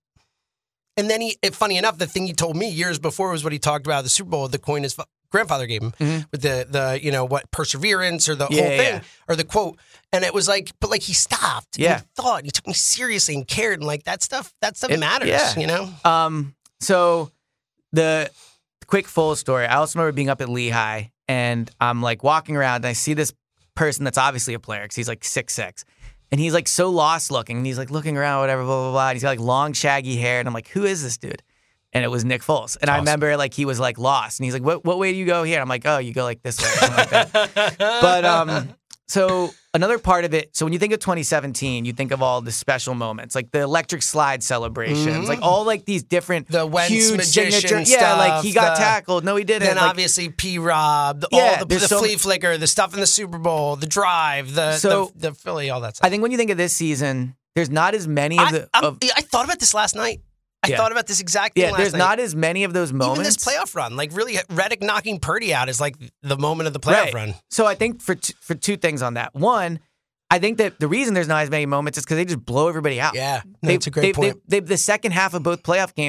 And then he, it- funny enough, the thing he told me years before was what he talked about at the Super Bowl, the coin his fa- grandfather gave him with the, the, you know, what perseverance or the Mm-hmm. Yeah, whole thing yeah. or the quote. And it was like, but like he stopped and Yeah. he thought, he took me seriously and cared. And like that stuff, that stuff It- matters, yeah. you know? Um. So the quick full story. I also remember being up at Lehigh and I'm like walking around and I see this person that's obviously a player because he's like six six. And he's like so lost looking and he's like looking around, whatever, blah, blah, blah. And he's got like long, shaggy hair. And I'm like, who is this dude? And it was Nick Foles. And I remember like he was like lost. And he's like, what what way do you go here? And I'm like, oh, you go like this way. Or something like that. But um, so another part of it, so when you think of twenty seventeen, you think of all the special moments, like the electric slide celebrations, like all like these different The Wentz huge magician signature. stuff, Yeah, like he got the- tackled. No, he didn't. Then Like, obviously P. Rob, the, Yeah, all the, there's the so flea many- flicker, the stuff in the Super Bowl, the drive, the So- the, the Philly, all that stuff. I think when you think of this season, there's not as many of I, the. I'm- of, I thought about this last night. I Yeah. thought about this exact thing yeah, last there's night. not as many of those moments. Even this playoff run, like really, Reddick knocking Purdy out is like the moment of the playoff Right. run. So I think for t- for two things on that. One, I think that the reason there's not as many moments is because they just blow everybody out. Yeah, no, They, that's a great they, point. They, they, the second half of both playoff games,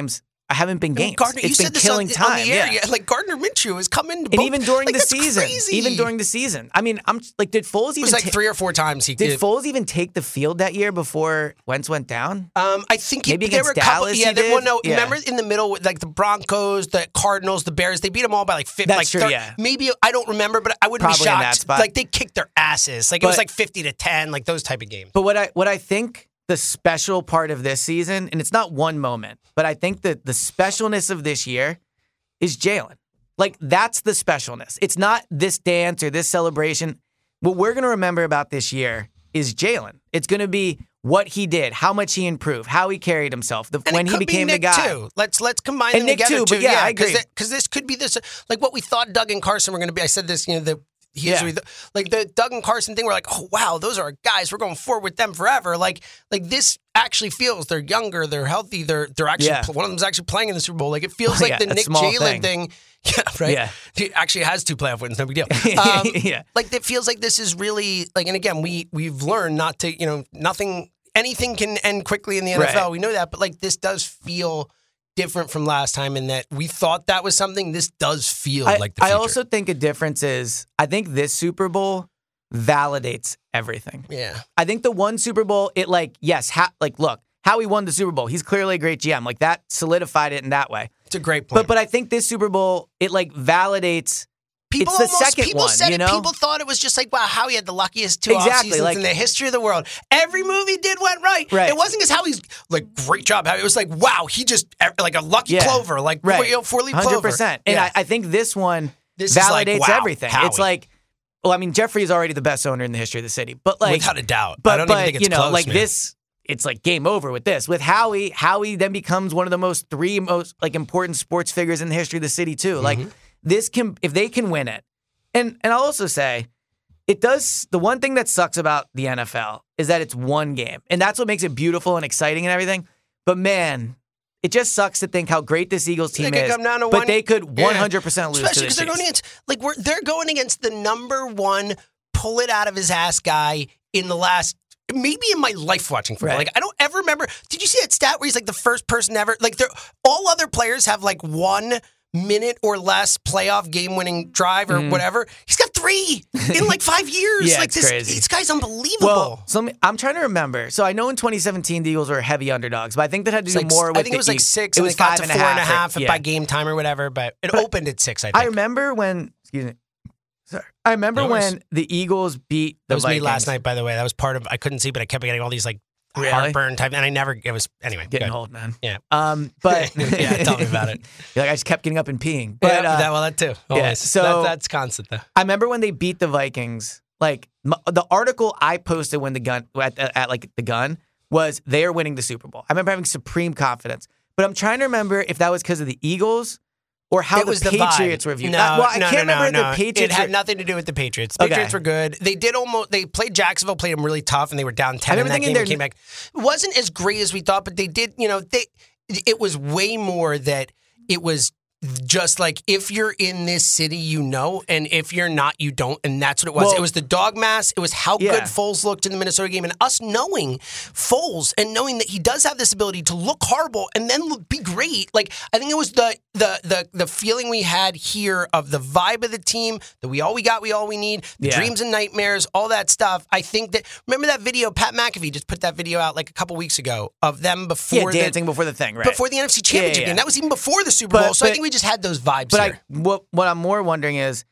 haven't been I games. mean, Gardner, it's you been said killing this on, time. on the air. yeah. Yeah, like Gardner Minshew has come in, and both, even during like, the that's season, crazy. even during the season. I mean, I'm like, did Foles even it was like ta- three or four times he did did. Foles even take the field that year before Wentz went down? Um, I think he, Maybe there were a against couple. Dallas Yeah, he there, well, did? no. Yeah. Remember in the middle, with, like the Broncos, the Cardinals, the Bears. They beat them all by like fifty. That's like true, thirty, yeah. Maybe I don't remember, but I wouldn't Probably be in shocked. that spot. Like they kicked their asses. Like it But- was like fifty to ten, like those type of games. But what I what I think the special part of this season, and it's not one moment, but I think that the specialness of this year is Jalen. Like that's the specialness. It's not this dance or this celebration. What we're gonna remember about this year is Jalen. It's gonna be what he did, how much he improved, how he carried himself, the, And when it he could became be the Nick guy. Too. Let's let's combine And them Nick together too, but yeah, I agree. Because this could be this like what we thought Doug and Carson were going to be. I said this, you know, the he's Yeah. like the Doug and Carson thing. We're like, oh wow, those are our guys. We're going forward with them forever. Like like this actually feels they're younger, they're healthy, they're they're actually Yeah. one of them's actually playing in the Super Bowl. Like it feels Oh, like yeah, the a Nick small Jalen thing. thing. Yeah, right. Yeah. He actually has two playoff wins. No big deal. Um, Yeah. Like it feels like this is really like, and again, we we've learned not to, you know, nothing. Anything can end quickly in the N F L. Right. We know that, but like this does feel different from last time in that we thought that was something. This does feel I, like the future. I also think a difference is I think this Super Bowl validates everything. yeah. I think the one Super Bowl, it like, yes, ha- like, look, Howie won the Super Bowl. He's clearly a great G M. Like, that solidified it in that way. It's a great point. But but I think this Super Bowl, it like validates. people it's the almost, second people one, said you it. know? People thought it was just like, wow, Howie had the luckiest two Exactly, off seasons like- in the history of the world. Every movie did went right. Right. It wasn't because Howie's like great job. Howie. It was like, wow, he just like a lucky Yeah. clover, like Right. you know, four leaf one clover. hundred percent. And Yeah. I, I think this one This is like, validates wow, everything. Howie. It's like, well, I mean, Jeffrey is already the best owner in the history of the city. But like, without a doubt. But, I don't but even think it's you know, close, like man. this, it's like game over with this. With Howie, Howie then becomes one of the most three most like important sports figures in the history of the city too. Mm-hmm. Like this can, if they can win it, and and I'll also say, it does. The one thing that sucks about the N F L is that it's one game, and that's what makes it beautiful and exciting and everything. But man, it just sucks to think how great this Eagles team They could is. come down to but one- they could Yeah. one hundred percent lose Especially to because the they're going Chiefs. against like we're they're going against the number one pull it out of his ass guy in the last maybe in my life watching football. Right. Like I don't ever remember. Did you see that stat where he's like the first person ever? Like they're all other players have like one minute or less playoff game winning drive or whatever. He's got three in like five years. Mm-hmm. Yeah, like it's this, crazy. this guy's unbelievable. Well, so let me- I'm trying to remember. So I know in twenty seventeen the Eagles were heavy underdogs, but I think that had to It's do like, more with I think the it was like Eagles. six, It and was it got five to and a four and a half or- half yeah. by game time or whatever. But it opened at six. I think. I remember when. Excuse me. Sorry. I remember No worries. when the Eagles beat the That was Vikings. me last night, by the way. That was part of. I couldn't see, but I kept getting all these like Really? heartburn type, and I never. It was anyway. Getting good. old, man. Yeah. Um, but Yeah, tell me about it. You're like I just kept getting up and peeing. But yeah, uh, that, well, that too. Always. so- that, that's constant though. I remember when they beat the Vikings. Like m- the article I posted when the gun at, at, at like the gun was they are winning the Super Bowl. I remember having supreme confidence. But I'm trying to remember if that was because of the Eagles or how it the was the Patriots vibe. were viewed. No, Uh, well, I no, can't no, remember no, if no. the Patriots. It had were- nothing to do with the Patriots. Okay. Patriots were good. They did almost. They played Jacksonville, played them really tough, and they were down ten I in remember that thinking game and they're- came back. It wasn't as great as we thought, but they did. You know, they. It was way more that it was. Just like if you're in this city, you know, and if you're not, you don't, and that's what it was. Well- it was the dog mass. It was how Yeah. good Foles looked in the Minnesota game, and us knowing Foles and knowing that he does have this ability to look horrible and then look, be great. Like I think it was the the the the feeling we had here of the vibe of the team that we all we got, we all we need, the Yeah. dreams and nightmares, all that stuff. I think that remember that video Pat McAfee just put that video out like a couple weeks ago of them yeah, before the dancing before the thing, right? before the N F C Championship Yeah, yeah, game. yeah. That was even before the Super But- Bowl. So I but- think we just had those vibes. But here. I, what what I'm more wondering is,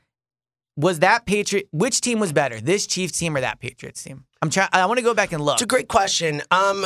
was that Patriot? Which team was better, this Chiefs team or that Patriots team? I'm trying. I want to go back and look. It's a great question. Um,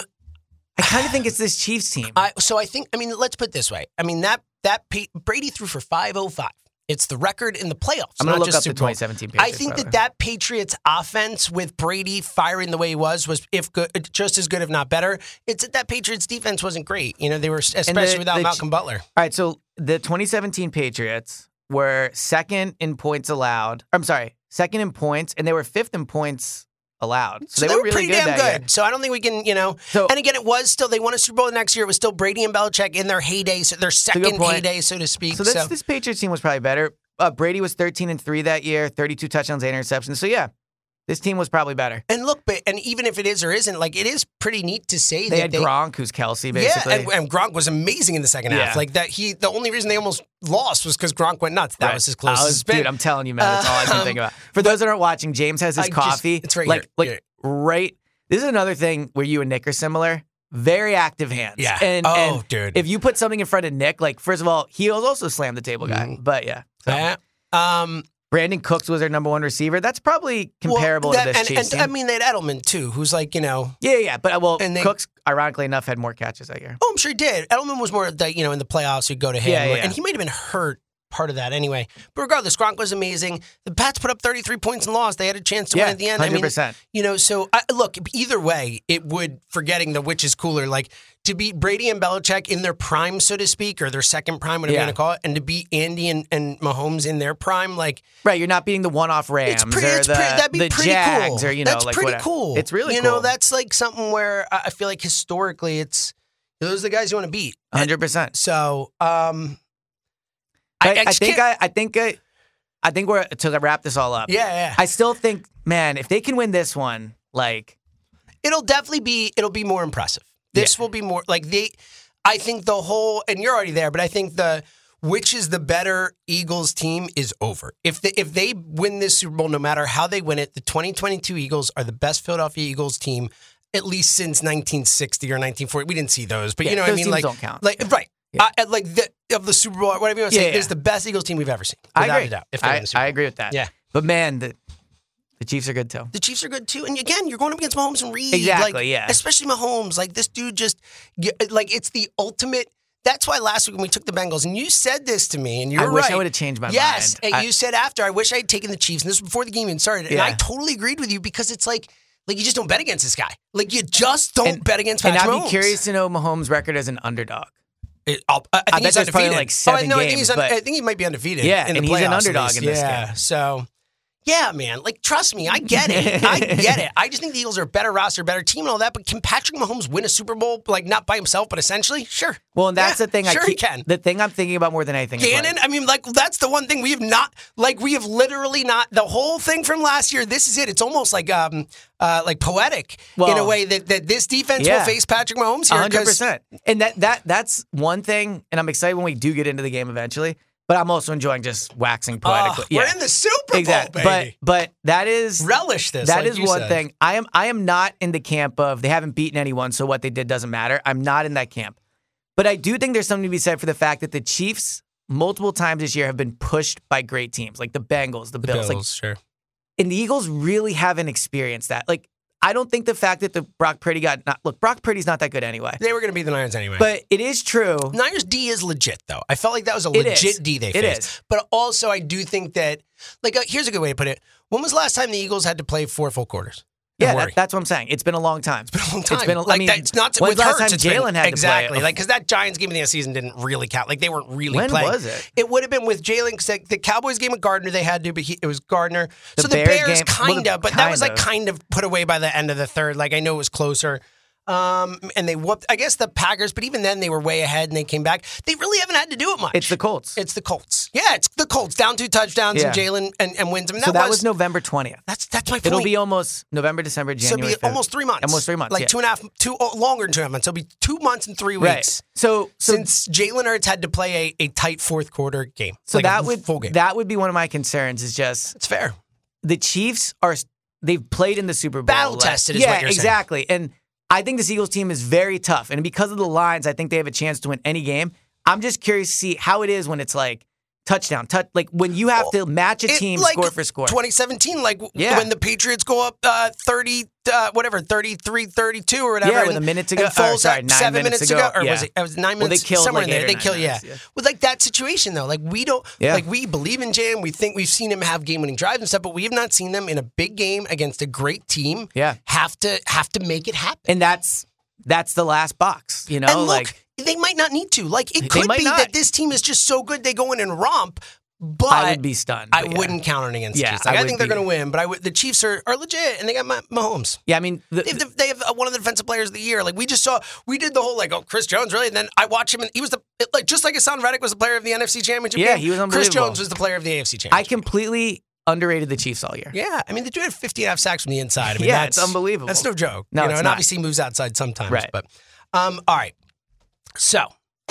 I kind of think it's this Chiefs team. I, so I think, I mean, let's put it this way. I mean, that that Pa- Brady threw for five oh five. It's the record in the playoffs. I'm gonna not look just up the Super Bowl. twenty seventeen I Patriots, think by the that way. that Patriots offense with Brady firing the way he was was if good, just as good, if not better. It's that that Patriots defense wasn't great. You know, they were especially without the- Malcolm Butler. All right, so the twenty seventeen Patriots were second in points allowed. I'm sorry, second in points, and they were fifth in points allowed. So, So they, were, really pretty good damn that good. year. So I don't think we can, you know. So- and again, it was still they won a Super Bowl the next year. It was still Brady and Belichick in their heyday, so their second point. heyday, so to speak. So this, this Patriots team was probably better. Uh, Brady was thirteen and three that year, thirty-two touchdowns, eight interceptions. So yeah, This team was probably better. And look, but and even if it is or isn't, like it is pretty neat to say They that had they, Gronk, who's Kelsey, basically. Yeah, and, and Gronk was amazing in the second half. Yeah. Like that, he the only reason they almost lost was because Gronk went nuts. That Right. was his closest I was, spin. Dude, I'm telling you, man, that's all I can Um, think about. For those that aren't watching, James has his I just- coffee. it's right like, here. Like Here. right. This is another thing where you and Nick are similar. Very active hands. Yeah. And, Oh, and dude. if you put something in front of Nick, like first of all, he was also slam the table guy. Mhm. But yeah. So, Yeah. Um, Brandon Cooks was their number one receiver. That's probably comparable well, that- to this and, Chiefs and, team. I mean, they had Edelman too, who's like, you know, yeah, yeah. But uh, well, and they- Cooks, ironically enough, had more catches that year. oh, I'm sure he did. Edelman was more the, you know, in the playoffs, you'd go to him. Yeah, yeah. And he might have been hurt part of that anyway. But regardless, Gronk was amazing. The Pats put up thirty-three points and lost. They had a chance to Yeah, win at the end. one hundred I mean, percent. you know, so I, look, either way, it would, forgetting the which is cooler, like to beat Brady and Belichick in their prime, so to speak, or their second prime, whatever Yeah. you want to call it, and to beat Andy and, and Mahomes in their prime, like, Right, you're not beating the one-off Rams it's pretty, or it's the, pretty, that'd be the pretty Jags cool. or, you know, that's like pretty whatever. cool. It's really you cool. know, that's like something where I I feel like historically it's, those are the guys you want to beat. one hundred percent. So, um, I, I, I, I just think can't- I, I think I, I think we're to wrap this all up. yeah, yeah. I still think, man, if they can win this one, like It'll definitely be, it'll be more impressive. This will be more, like they, I think the whole, and you're already there, but I think the, which is the better Eagles team is over. If they, if they win this Super Bowl, no matter how they win it, the twenty twenty-two Eagles are the best Philadelphia Eagles team, at least since nineteen sixty or nineteen forty. We didn't see those, but Yeah, you know what I those mean? teams Like, don't count. like right. Yeah. Uh, like the, of the Super Bowl, whatever you want to say, Yeah, yeah. this is the best Eagles team we've ever seen. I Without agree. a doubt. If they win I, the Super I Bowl. agree with that. Yeah. But man, the the Chiefs are good too. The Chiefs are good too, and again, you're going up against Mahomes and Reed. Exactly, like, yeah. Especially Mahomes, like this dude just, like it's the ultimate. That's why last week when we took the Bengals, and you said this to me, and you're I right. wish I would have changed my yes, mind. and I- you said after, I wish I had taken the Chiefs, and this was before the game even started, and Yeah. I totally agreed with you because it's like, like you just don't bet against this guy. Like you just don't And- bet against And Patrick I'd Mahomes. be curious to know Mahomes' record as an underdog. It, I'll- I, I I think bet he's there's probably, undefeated. like, seven oh, no, I think games, he's un- but- I think he might be undefeated. Yeah, in the and he's an playoffs, at underdog least. in this yeah, game. so. Yeah, man. Like, trust me, I get it. I get it. I just think the Eagles are a better roster, better team, and all that. But can Patrick Mahomes win a Super Bowl, like not by himself, but essentially? Sure. Well, and that's Yeah, the thing. Sure, I he keep, can. The thing I'm thinking about more than anything. is Gannon, like, I mean, like that's the one thing we have not, like we have literally not. The whole thing from last year. This is it. It's almost like, um, uh, like poetic in a Well, way that that this defense yeah. will face Patrick Mahomes here. one hundred 'cause- percent. And that that that's one thing. And I'm excited when we do get into the game eventually. But I'm also enjoying just waxing poetic. Oh, we're in the Super Bowl, exactly. baby. But but that is Relish this. That like is you one said. thing. I am I am not in the camp of they haven't beaten anyone, so what they did doesn't matter. I'm not in that camp. But I do think there's something to be said for the fact that the Chiefs multiple times this year have been pushed by great teams like the Bengals, the, The Bills. Bills, Like, sure. and the Eagles really haven't experienced that. Like I don't think the fact that the Brock Purdy got not look, Brock Purdy's not that good anyway. They were going to beat the Niners anyway. But it is true. Niners D is legit, though. I felt like that was a It legit is. D they It faced. is. But also, I do think that, like, uh, here's a good way to put it. When was the last time the Eagles had to play four full quarters? and Yeah, worry? that, that's what I'm saying. It's been a long time. It's been a long time. It's been a, like I mean, that's not when's with the last Hurts, time it's been- Jalen had exactly to play? like because that Giants game of the season didn't really count. Like they weren't really When playing. was it? It would have been with Jalen because the, the Cowboys game with Gardner they had to, but he, it was Gardner. The so the Bears Bears, game- well, kind the- of, but that was kind like of. kind of put away by the end of the third. Like I know it was closer. Um, and they whooped, I guess, the Packers, but even then they were way ahead and they came back. They really haven't had to do it much. It's the Colts. It's the Colts. Yeah, it's the Colts. Down two touchdowns Yeah. and Jalen and, and wins them. And so that, that was November twentieth. That's that's my point. It'll be almost November, December, so it'll January. be February. almost three months. Almost three months. Like yeah. two and a half, two oh, longer than two and a half months. It'll be two months and three Right. weeks So so since Jalen Hurts had to play a, a tight fourth quarter game. so like a that would full game. that would be one of my concerns. Is just It's fair. the Chiefs are they've played in the Super Bowl. Battle like- tested is yeah, what you're saying. exactly. And I think this Eagles team is very tough, and because of the lines, I think they have a chance to win any game. I'm just curious to see how it is when it's like touchdown, touch, like when you have to match a It- team like score for score. twenty seventeen, like w- Yeah. when the Patriots go up uh, thirty, uh, whatever, th33, thirty-two or whatever. Yeah, with and- a minute to go. and Foles Or, sorry, had nine seven minutes minutes to to go. go. Or was Yeah. it, it was nine Well, they minutes? killed somewhere like in there. eight or They nine kill, yeah. minutes, yeah. With like that situation though, like we don't, Yeah. like we believe in Jalen. We think we've seen him have game-winning drives and stuff, but we have not seen them in a big game against a great team. Yeah. have to have to make it happen. And that's that's the last box, you know. And look, like they might not need to. Like it They could might be not. that this team is just so good they go in and romp. But I would be stunned. I but yeah. wouldn't count on it against Yeah, the Chiefs. Like, I I, would think they're be- going to win, but I would, the Chiefs are, are legit, and they got Mah- Mahomes. Yeah, I mean, the, They have, they have one of the defensive players of the year. Like we just saw, we did the whole like, oh, Chris Jones, really? And then I watched him, and he was the like just like Hassan Reddick was the player of the N F C Championship Yeah, game. he was Chris unbelievable. Jones was the player of the A F C I Championship. completely underrated the Chiefs all year. Yeah, I mean, the dude had fifty and a half sacks from the inside. I mean, Yeah, that's it's unbelievable. That's no joke. No, you know, it's and not. obviously moves outside sometimes. Right. But um, all right. So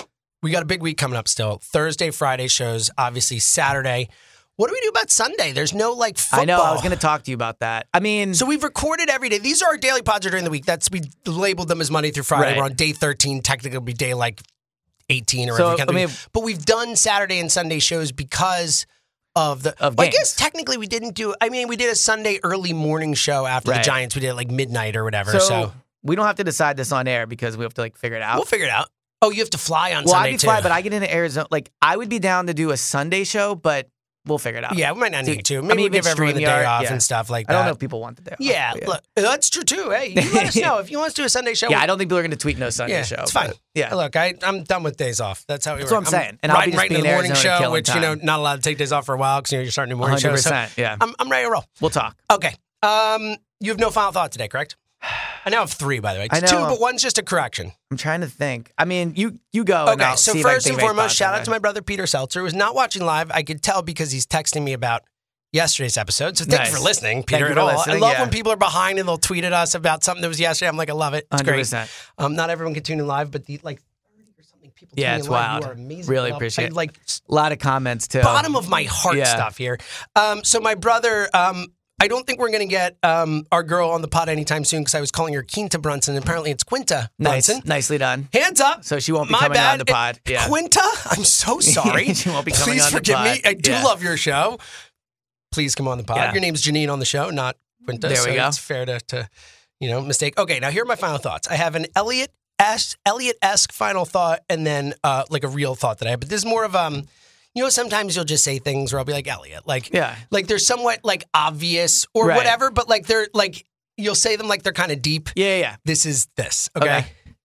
we got a big week coming up still. Thursday, Friday shows, obviously Saturday. What do we do about Sunday? There's no like football. I know. I was going to talk to you about that. I mean, So we've recorded every day. These are our daily pods during the week. That's we labeled them as Monday through Friday. Right. We're on day thirteen. Technically, it'll be day like eighteen or So, whatever. I mean- but we've done Saturday and Sunday shows because of the. Of well, I games. guess technically we didn't do. I mean, we did a Sunday early morning show after the Right. Giants. We did it like midnight or whatever. so, So, we don't have to decide this on air because we have to like figure it out. we'll figure it out. Oh, you have to fly on well, Sunday I'd be too. fine, but I get into Arizona. Like, I would be down to do a Sunday show, but we'll figure it out. yeah, we might not Dude, need to. I Maybe mean, we'll give even everyone the day StreamYard, off yeah. and stuff like I that. don't know if people want the day off. Yeah, but look, that's true too. Hey, you let us know if you want us to do a Sunday show. Yeah, we- I don't think people are going to tweet no Sunday Yeah, show. it's fine. but, Yeah. Look, I, I'm done with days off. That's how we That's work. what I'm saying. And I'll riding be just right be into the in morning Arizona show, killing which, you know, time. not allowed to take days off for a while because you know, you're starting a new morning one hundred show. So percent, yeah. I'm, I'm ready to roll. We'll talk. Okay. Um, you have no final thought today, correct? I now have three, by the way. I know. Two, but one's just a correction. I'm trying to think. I mean, you you go. and Okay, I'll so see if I can first think and of any foremost, thoughts shout on out to that. my brother Peter Seltzer, who was not watching live. I could tell because he's texting me about yesterday's episode. So thank you Nice. for listening, Thank Peter, you at for all. I listening, love yeah. when people are behind and they'll tweet at us about something that was yesterday. I'm like, I love it. It's one hundred great. percent. Um, not everyone can tune in live, but the like thirty or something people Yeah, tuning it's in live, wild. you are amazing. Really I love- appreciate I, it. like A lot of comments too. bottom of my heart Yeah. stuff here. Um, so my brother, um, I don't think we're going to get um, our girl on the pod anytime soon because I was calling her Quinta Brunson. Apparently it's Quinta Nice, Brunson. nicely done. Hands up. So she won't be My coming bad. on the pod. It- Yeah. Quinta, I'm so sorry. She won't be coming Please on the forgive pod. me. I do Yeah. love your show. Please come on the pod. Yeah. Your name's Janine on the show, not Quinta. There we so go. It's fair to, to, you know, mistake. Okay, now here are my final thoughts. I have an Elliot S Elliot-esque final thought and then uh, like a real thought that I have. But this is more of um, you know, sometimes you'll just say things where I'll be like Elliot, like Yeah. like they're somewhat like obvious or Right. whatever, but like they're like you'll say them like they're kind of deep. Yeah, yeah. This is this. Okay? Okay.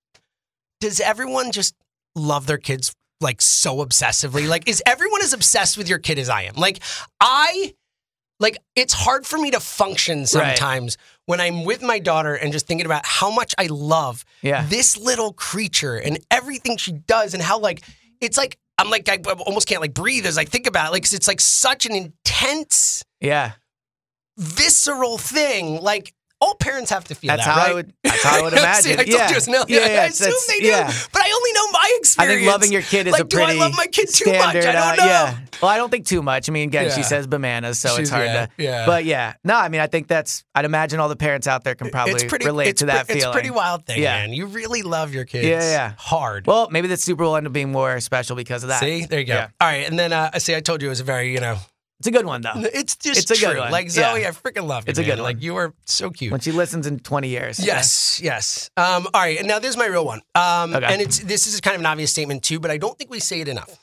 Does everyone just love their kids like so obsessively? Like, is everyone as obsessed with your kid as I am? Like, I, like, it's hard for me to function sometimes when I'm with my daughter and just thinking about how much I love Yeah. this little creature and everything she does and how, like, it's like, I'm like, I almost can't like breathe as I think about it. Like, 'cause it's like such an intense, Yeah. visceral thing. Like, all parents have to feel That's that, how right? I would. That's how I would imagine. See, I told yeah. you it's not. Yeah, I yeah, assume it's- they do, yeah. but I only know my I experience. think loving your kid is like, a pretty do I love my kid too much? I standard, don't uh, know. Yeah. Well, I don't think too much. I mean, again, Yeah. she says bananas, so She's- it's hard yeah, to. yeah. But yeah, no, I mean, I think that's. I'd imagine all the parents out there can probably it's pretty, relate it's to that pre- feeling. It's a pretty wild thing, Yeah. man. You really love your kids. Yeah, yeah. Hard. Well, maybe the Super Bowl will end up being more special because of that. See, there you go. Yeah. All right, and then uh, I see. I told you it was a very, you know, It's a good one though. it's just It's a good true. one. Like Zoe, Yeah. I freaking love you. It's a man. good one. Like you are so cute. When she listens in twenty years. Yes, yes. Um, all right, and now this is my real one. Um, Okay. And it's this is kind of an obvious statement too, but I don't think we say it enough.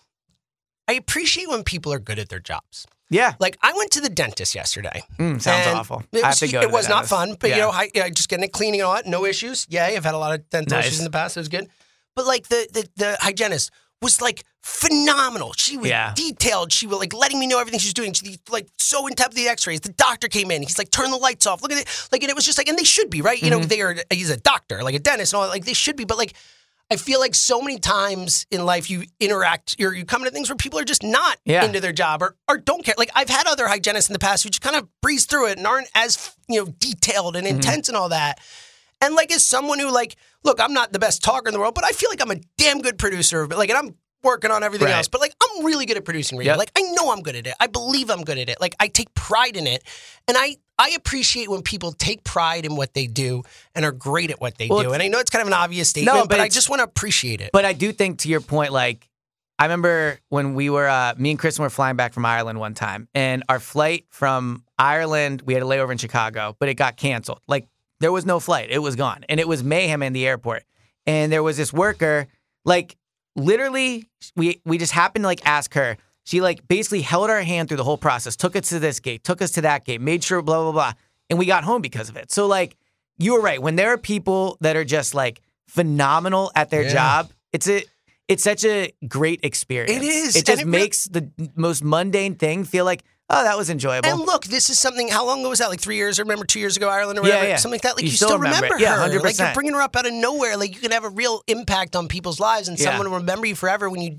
I appreciate when people are good at their jobs. Yeah. Like I went to the dentist yesterday. Mm, sounds and awful. It I was, have to go it to the was not dentist. fun, but Yeah. you know, I, yeah, just getting it cleaning and all that, no issues. Yay, I've had a lot of dental Nice. issues in the past. It was good. But like the the, the hygienist was like phenomenal. She was Yeah. detailed. She was like letting me know everything she was doing. She like so in depth with the X-rays. The doctor came in. He's like, turn the lights off. Look at it. Like, and it was just like, and they should be right. You Mm-hmm. know, they are. He's a doctor, like a dentist, and all that. Like they should be. But like, I feel like so many times in life you interact, or you come into things where people are just not Yeah. into their job or or don't care. Like I've had other hygienists in the past who just kind of breeze through it and aren't as you know detailed and intense and all that. And like as someone who like, look, I'm not the best talker in the world, but I feel like I'm a damn good producer. But like, and I'm working on everything Right. else. But like, I'm really good at producing radio. Yep. Like, I know I'm good at it. I believe I'm good at it. Like, I take pride in it, and I I appreciate when people take pride in what they do and are great at what they Well, do. And I know it's kind of an obvious statement, No, but, but I it's- just want to appreciate it. But I do think, to your point, like, I remember when we were, uh, me and Kristen were flying back from Ireland one time, and our flight from Ireland, we had a layover in Chicago, but it got canceled. Like, there was no flight. It was gone. And it was mayhem in the airport. And there was this worker, like, literally, we, we just happened to, like, ask her. She, like, basically held our hand through the whole process, took us to this gate, took us to that gate, made sure, blah, blah, blah. And we got home because of it. So, like, you were right. When there are people that are just, like, phenomenal at their Yeah. job, it's a it's such a great experience. It is. It And just it re- makes the most mundane thing feel like, oh, that was enjoyable. And look, this is something. How long ago was that? Like three years? Or remember, two years ago, Ireland or Yeah, whatever, yeah. something like that. Like You you, still still remember remember, it. Yeah, her. one hundred Like percent. you're bringing her up out of nowhere. Like you can have a real impact on people's lives, and Yeah. someone will remember you forever when you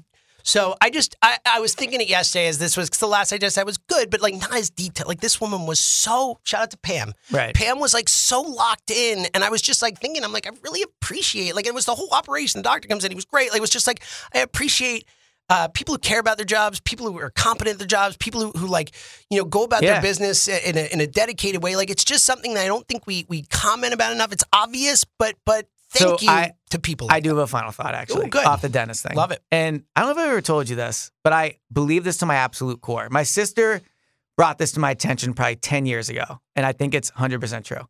So I just, I, I was thinking it yesterday as this was, because the last I just said was good, but like not as detailed. Like this woman was so, shout out to Pam. Right. Pam was like so locked in. And I was just like thinking, I'm like, I really appreciate, like it was the whole operation. The doctor comes in, he was great. Like it was just like, I appreciate uh, people who care about their jobs, people who are competent at their jobs, people who, who like, you know, go about Yeah. their business in a, in a dedicated way. Like it's just something that I don't think we, we comment about enough. It's obvious, but, but thank So you I- to people. I do have a final thought, actually, Ooh, good. off the dentist thing. Love it. And I don't know if I've ever told you this, but I believe this to my absolute core. My sister brought this to my attention probably ten years ago, and I think it's one hundred percent true.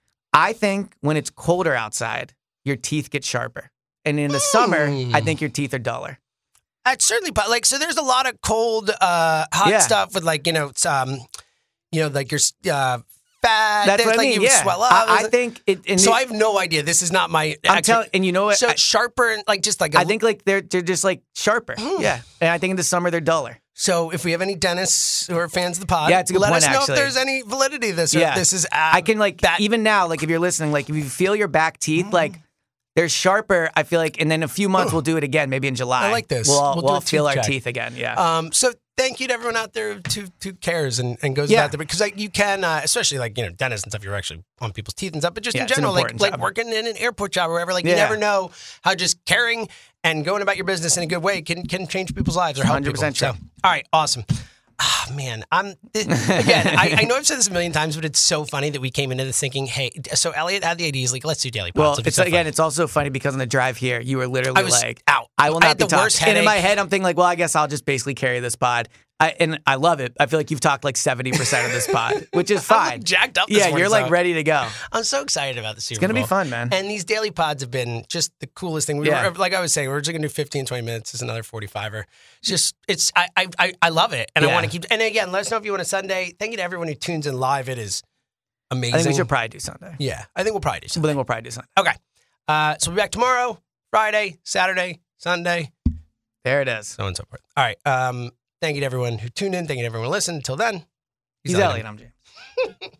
I think when it's colder outside, your teeth get sharper. And in the summer, I think your teeth are duller. That's certainly, po- like, so there's a lot of cold, uh, hot Yeah. stuff with like, you know, it's, um, you know, like your uh, fat. That's there's, what I like mean, you yeah. swell up. I, I think it... And so it- I have no idea. This is not my. I'm actual- telling... And you know what? So I- it's sharper and like just like a, I think like they're they're just like sharper. Yeah. And I think in the summer they're duller. So if we have any dentists who are fans of the pod, Yeah, it's a good let point, us know actually. if there's any validity to this. Or Yeah. if this is. Uh, I can like that- even now, like if you're listening, like if you feel your back teeth, like they're sharper. I feel like, and then in a few months we'll do it again, maybe in July. I like this. We'll all, We'll we'll do a all feel tooth our check. teeth again. Yeah. Um, so thank you to everyone out there who, who cares and, and goes Yeah. about there because like you can, uh, especially like you know dentists and stuff. You're actually on people's teeth and stuff, but just Yeah, in it's an general, like important like job. working in an airport job or whatever. Like you Yeah. never know how just caring and going about your business in a good way can can change people's lives or help one hundred percent people. true. So, all right, awesome. Ah, man, I'm again. I, I know I've said this a million times, but it's so funny that we came into this thinking, "Hey." So Elliot had the idea. He's like, "Let's do daily pods." well, It'll be it's so again, fun. it's also funny because on the drive here, you were literally I was like, out. I will I not had be the talking. worst And in my headache. head, I'm thinking like, well, I guess I'll just basically carry this pod. I, and I love it. I feel like you've talked like seventy percent of this pod, which is I'm, fine. like, jacked up. This yeah, morning, you're like so ready to go. I'm so excited about the Super It's gonna Bowl. be fun, man. And these daily pods have been just the coolest thing. We Yeah. were, like I was saying, we're just gonna do fifteen, twenty minutes. It's another forty-five-er. It's just, it's, I, I, I, I love it, and I Yeah. want to keep. And again, let us know if you want a Sunday. Thank you to everyone who tunes in live. It is amazing. I think we should probably do Sunday. Yeah, I think we'll probably do I something. think we'll probably do Sunday. Okay, uh, so we'll be back tomorrow, Friday, Saturday, Sunday, There it is. so on and so forth. All right. Um, thank you to everyone who tuned in. Thank you to everyone who listened. Until then, He's Elliot. Elliot. I'm James.